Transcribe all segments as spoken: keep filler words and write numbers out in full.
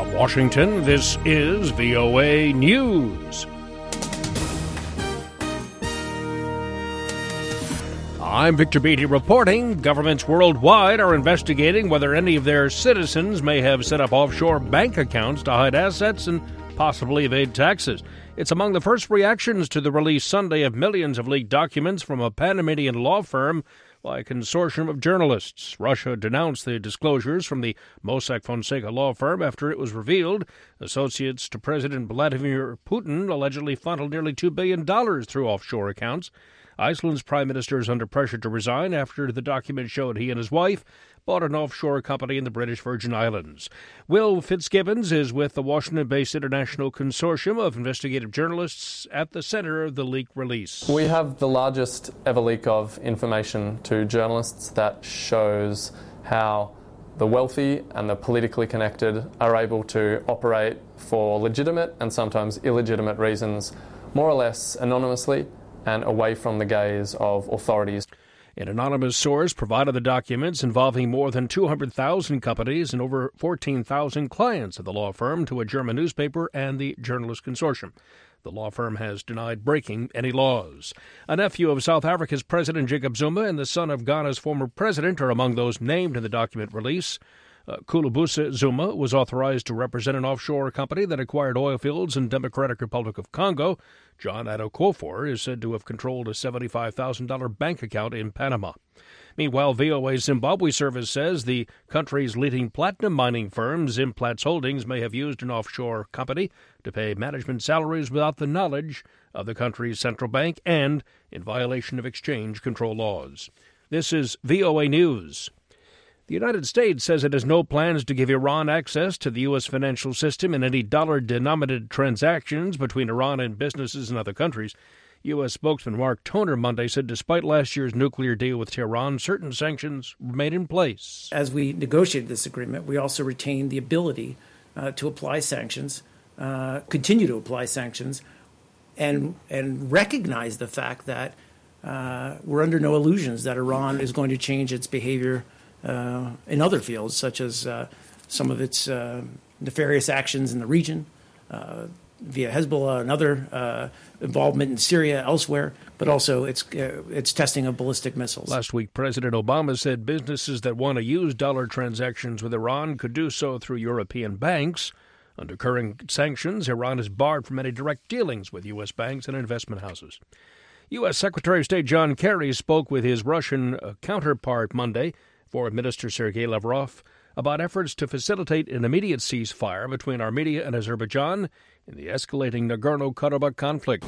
From Washington, this is V O A News. I'm Victor Beatty reporting. Governments worldwide are investigating whether any of their citizens may have set up offshore bank accounts to hide assets and possibly evade taxes. It's among the first reactions to the release Sunday of millions of leaked documents from a Panamanian law firm by a consortium of journalists. Russia denounced the disclosures from the Mossack Fonseca law firm after it was revealed associates to President Vladimir Putin allegedly funneled nearly two billion dollars through offshore accounts. Iceland's prime minister is under pressure to resign after the document showed he and his wife bought an offshore company in the British Virgin Islands. Will Fitzgibbons is with the Washington-based International Consortium of Investigative Journalists at the center of the leak release. We have the largest ever leak of information to journalists that shows how the wealthy and the politically connected are able to operate for legitimate and sometimes illegitimate reasons, more or less anonymously and away from the gaze of authorities. An anonymous source provided the documents involving more than two hundred thousand companies and over fourteen thousand clients of the law firm to a German newspaper and the Journalist Consortium. The law firm has denied breaking any laws. A nephew of South Africa's President Jacob Zuma and the son of Ghana's former president are among those named in the document release. Uh, Kulubusa Zuma was authorized to represent an offshore company that acquired oil fields in Democratic Republic of Congo. John Addo-Kwofor is said to have controlled a seventy-five thousand dollars bank account in Panama. Meanwhile, V O A Zimbabwe service says the country's leading platinum mining firm, Zimplats Holdings, may have used an offshore company to pay management salaries without the knowledge of the country's central bank and in violation of exchange control laws. This is V O A News. The United States says it has no plans to give Iran access to the U S financial system in any dollar-denominated transactions between Iran and businesses in other countries. U S spokesman Mark Toner Monday said despite last year's nuclear deal with Tehran, certain sanctions remain in place. As we negotiated this agreement, we also retained the ability uh, to apply sanctions, uh, continue to apply sanctions, and, and recognize the fact that uh, we're under no illusions that Iran is going to change its behavior Uh, in other fields, such as uh, some of its uh, nefarious actions in the region, uh, via Hezbollah and other uh, involvement in Syria, elsewhere, but also its uh, its testing of ballistic missiles. Last week, President Obama said businesses that want to use dollar transactions with Iran could do so through European banks. Under current sanctions, Iran is barred from any direct dealings with U S banks and investment houses. U S Secretary of State John Kerry spoke with his Russian uh, counterpart Monday, Foreign Minister Sergei Lavrov, about efforts to facilitate an immediate ceasefire between Armenia and Azerbaijan in the escalating Nagorno-Karabakh conflict.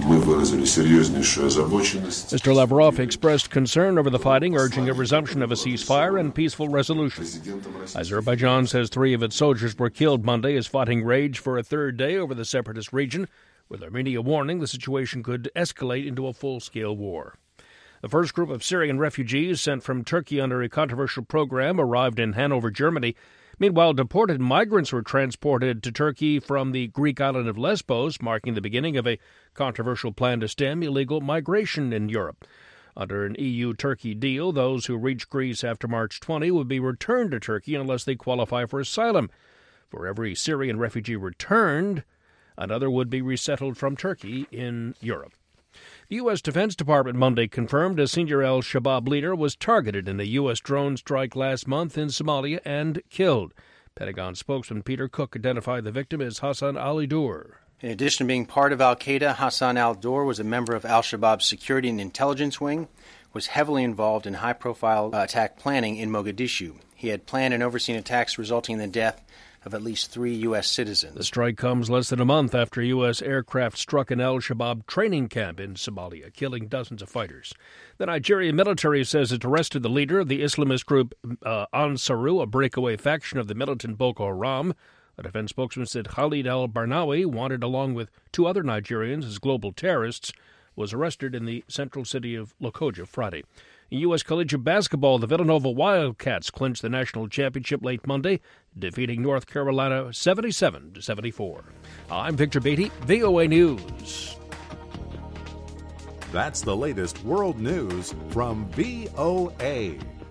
Mister Lavrov expressed concern over the fighting, urging a resumption of a ceasefire and peaceful resolution. Azerbaijan says three of its soldiers were killed Monday as fighting raged for a third day over the separatist region, with Armenia warning the situation could escalate into a full-scale war. The first group of Syrian refugees sent from Turkey under a controversial program arrived in Hanover, Germany. Meanwhile, deported migrants were transported to Turkey from the Greek island of Lesbos, marking the beginning of a controversial plan to stem illegal migration in Europe. Under an E U-Turkey deal, those who reach Greece after March twentieth would be returned to Turkey unless they qualify for asylum. For every Syrian refugee returned, another would be resettled from Turkey in Europe. The U S Defense Department Monday confirmed a senior al-Shabaab leader was targeted in a U S drone strike last month in Somalia and killed. Pentagon spokesman Peter Cook identified the victim as Hassan al-Dur. In addition to being part of al-Qaeda, Hassan al-Dur was a member of al-Shabaab's security and intelligence wing, was heavily involved in high-profile attack planning in Mogadishu. He had planned and overseen attacks resulting in the death of at least three U S citizens. The strike comes less than a month after U S aircraft struck an al-Shabaab training camp in Somalia, killing dozens of fighters. The Nigerian military says it arrested the leader of the Islamist group uh, Ansaru, a breakaway faction of the militant Boko Haram. A defense spokesman said Khalid al-Barnawi, wanted along with two other Nigerians as global terrorists, was arrested in the central city of Lokoja Friday. In U S collegiate basketball, the Villanova Wildcats clinched the national championship late Monday, defeating North Carolina seventy-seven to seventy-four. I'm Victor Beatty, V O A News. That's the latest world news from V O A.